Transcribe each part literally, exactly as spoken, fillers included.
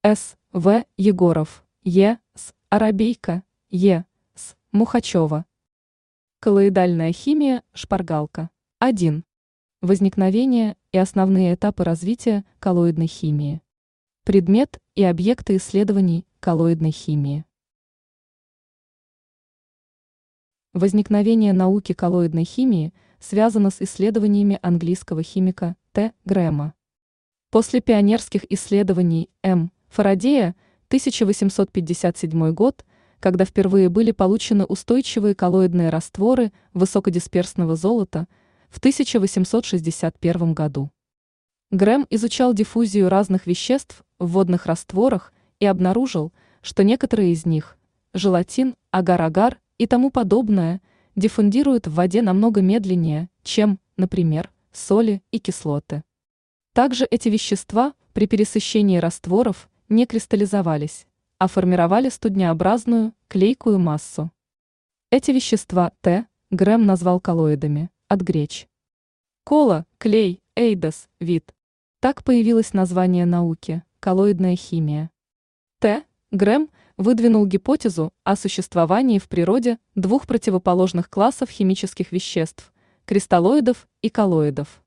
С. В. Егоров, Е. С. Арабейка, Е. С. Мухачева. Коллоидальная химия, шпаргалка. один. Возникновение и основные этапы развития коллоидной химии. Предмет и объекты исследований коллоидной химии. Возникновение науки коллоидной химии связано с исследованиями английского химика Т. Грэма. После пионерских исследований М. Фарадея, тысяча восемьсот пятьдесят седьмой год, когда впервые были получены устойчивые коллоидные растворы высокодисперсного золота, в тысяча восемьсот шестьдесят первом году. Грэм изучал диффузию разных веществ в водных растворах и обнаружил, что некоторые из них – желатин, агар-агар и тому подобное – диффундируют в воде намного медленнее, чем, например, соли и кислоты. Также эти вещества при пересыщении растворов не кристаллизовались, а формировали студнеобразную, клейкую массу. Эти вещества Т. Грэм назвал коллоидами, от греч. Кола, клей, эйдос, вид. Так появилось название науки – коллоидная химия. Т. Грэм выдвинул гипотезу о существовании в природе двух противоположных классов химических веществ – кристаллоидов и коллоидов.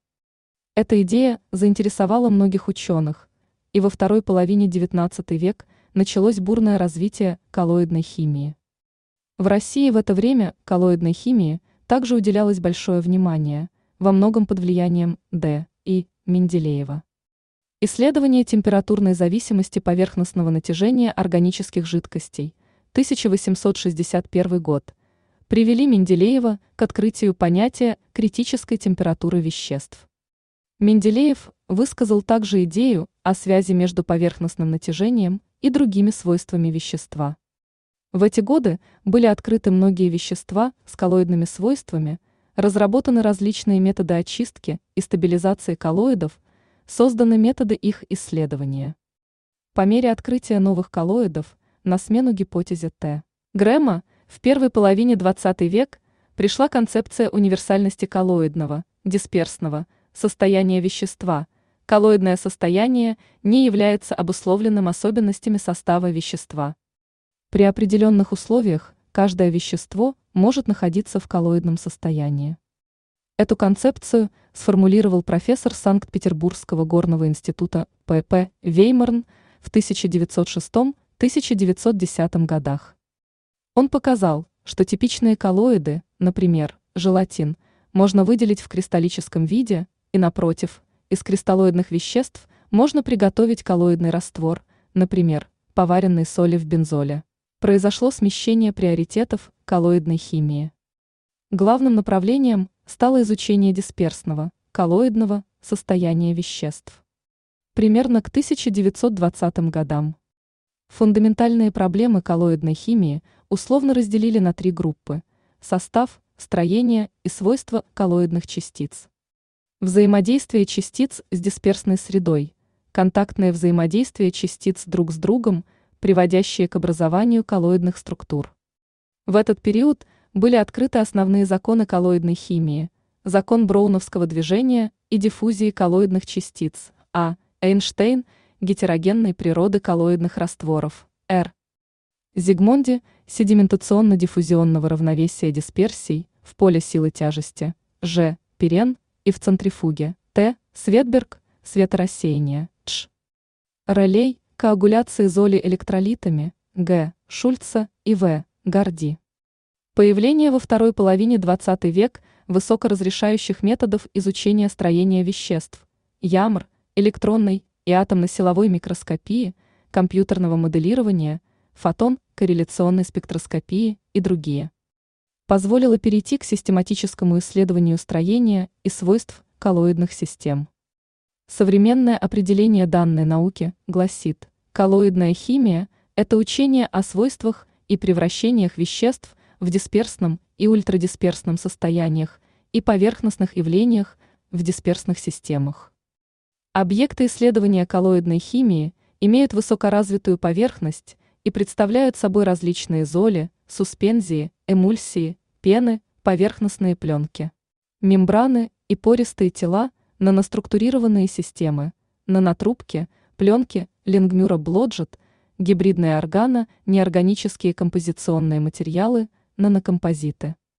Эта идея заинтересовала многих ученых, и во второй половине девятнадцатого века началось бурное развитие коллоидной химии. В России в это время коллоидной химии также уделялось большое внимание, во многом под влиянием Д. И. Менделеева. Исследование температурной зависимости поверхностного натяжения органических жидкостей, тысяча восемьсот шестьдесят первый год, привели Менделеева к открытию понятия критической температуры веществ. Менделеев высказал также идею о связи между поверхностным натяжением и другими свойствами вещества. В эти годы были открыты многие вещества с коллоидными свойствами, разработаны различные методы очистки и стабилизации коллоидов, созданы методы их исследования. По мере открытия новых коллоидов на смену гипотезе Т. Грэма в первой половине двадцатого века пришла концепция универсальности коллоидного, дисперсного состояния вещества. Коллоидное состояние не является обусловленным особенностями состава вещества. При определенных условиях каждое вещество может находиться в коллоидном состоянии. Эту концепцию сформулировал профессор Санкт-Петербургского горного института П П Веймарн в тысяча девятьсот шестом — тысяча девятьсот десятом годах. Он показал, что типичные коллоиды, например, желатин, можно выделить в кристаллическом виде, и напротив, из кристаллоидных веществ можно приготовить коллоидный раствор, например, поваренной соли в бензоле. Произошло смещение приоритетов коллоидной химии. Главным направлением стало изучение дисперсного, коллоидного состояния веществ. Примерно к тысяча девятьсот двадцатым годам. Фундаментальные проблемы коллоидной химии условно разделили на три группы – состав, строение и свойства коллоидных частиц. Взаимодействие частиц с дисперсной средой, контактное взаимодействие частиц друг с другом, приводящие к образованию коллоидных структур. В этот период были открыты основные законы коллоидной химии, закон броуновского движения и диффузии коллоидных частиц, А. Эйнштейн, гетерогенной природы коллоидных растворов, Р. Зигмонди, седиментационно-диффузионного равновесия дисперсий в поле силы тяжести, Ж. Пирен и в центрифуге, Т. Светберг, светорассеяние, Ч. Релей, коагуляции золи электролитами, Г. Шульца и В. Горди. Появление во второй половине двадцатого века высокоразрешающих методов изучения строения веществ, ЯМР, электронной и атомно-силовой микроскопии, компьютерного моделирования, фотон-корреляционной спектроскопии и другие, позволило перейти к систематическому исследованию строения и свойств коллоидных систем. Современное определение данной науки гласит: коллоидная химия – это учение о свойствах и превращениях веществ в дисперсном и ультрадисперсном состояниях и поверхностных явлениях в дисперсных системах. Объекты исследования коллоидной химии имеют высокоразвитую поверхность и представляют собой различные золи, суспензии, эмульсии, пены, поверхностные пленки, мембраны и пористые тела, наноструктурированные системы, нанотрубки, пленки Лингмюра Блоджет, гибридные органо, неорганические композиционные материалы, нанокомпозиты.